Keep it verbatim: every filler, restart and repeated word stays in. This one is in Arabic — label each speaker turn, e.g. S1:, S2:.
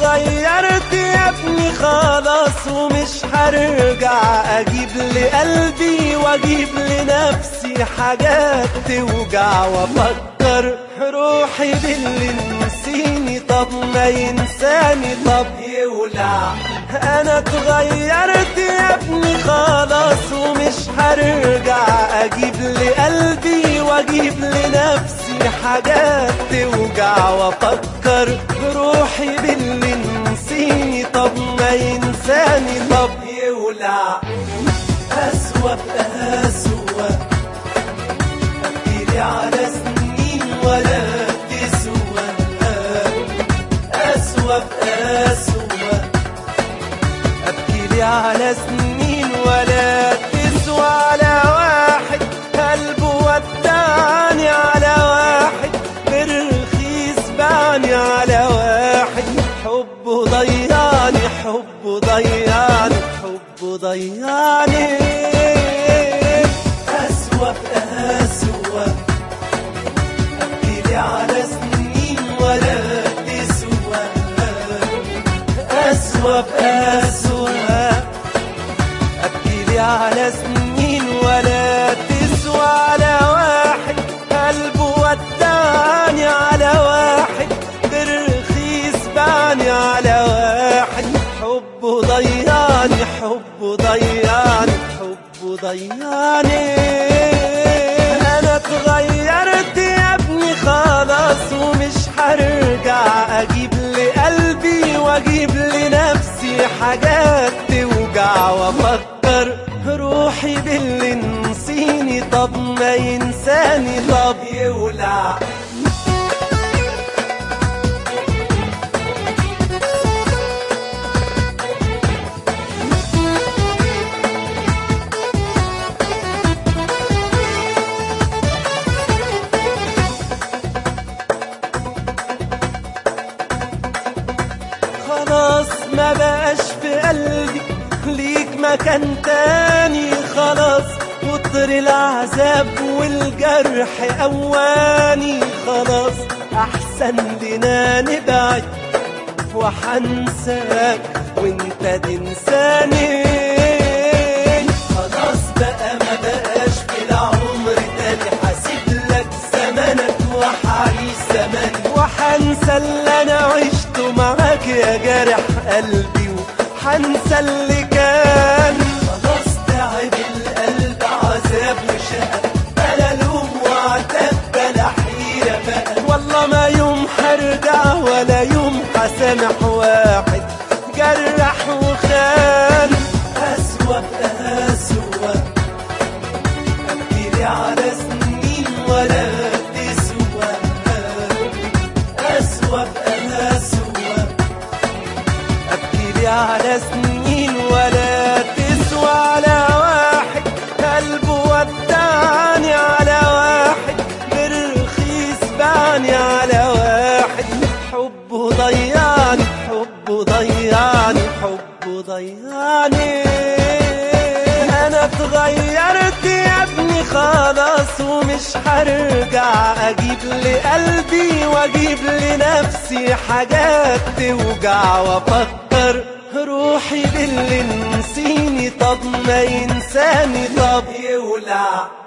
S1: اتغيرت يا ابني خلاص ومش هرجع اجيب لقلبي واجيب لنفسي حاجات توجع، وافكر روحي باللي نسيني طب ما ينساني طب يولع. انا اتغيرت يا ابني خلاص ومش هرجع اجيب لقلبي واجيب لنفسي حاجات توجع، وافكر روحي باللي نسيني طب ما ينساني طب يولع. أسوأ أسوأ أبكيلي على سنين ولا تسوى. أسوأ أسوأ أبكيلي على سنين ولا تسوى، على واحد قلبه ودعني، على واحد برخيص بعني، على واحد حبه ضيعني حبه ضيعني حبه ضيعني. أسوأ أسوأ أبكيلي على سنين ولا تسوى. أسوأ أسوأ أبكيلي على سنين ولا تسوى، على واحد قلبه ودعني، على واحد برخيص بعني، على واحد حبه ضيعني حبه ضيعني حبه ضيعني. انا اتغيرت يا ابني خلاص ومش هرجع اجيب لقلبي واجيب لنفسي حاجات توجع، وافكر روحي باللي نسيني طب ما ينساني طب يولع. خلاص ما بقاش في قلبي ليك مكان تاني، خلاص كتر العذاب والجرح أواني، خلاص أحسن لنا نبعد وحنساك وانت تنساني. خلاص بقى ما بقاش في العمر تاني، حاسب لك زمنك وحعيش زمني، وحنسى اللي انا عشته معاك يا جارح قلبي، وحنسى اللي كان. خلاص تعب القلب عذاب وشقى، بلا لوم وعتاب بلا حيرة بقى، والله ما يوم هرجع ولا يوم هسامح واحد جرح وخان. أسوأ أسوأ أبكيلي على سنين ولا تسوى. أسوأ أسوأ أبكيلي على سنين ولا تسوى، على واحد قلبه ودعني، على واحد برخيص بعني، على واحد حبه ضيعني حبه ضيعني حبه ضيعني. انا اتغيرت يا ابني خلاص ومش هرجع اجيب لقلبي واجيب لنفسي حاجات توجع، وافكر روحي باللي نسيني طب ما ينساني طب يولع.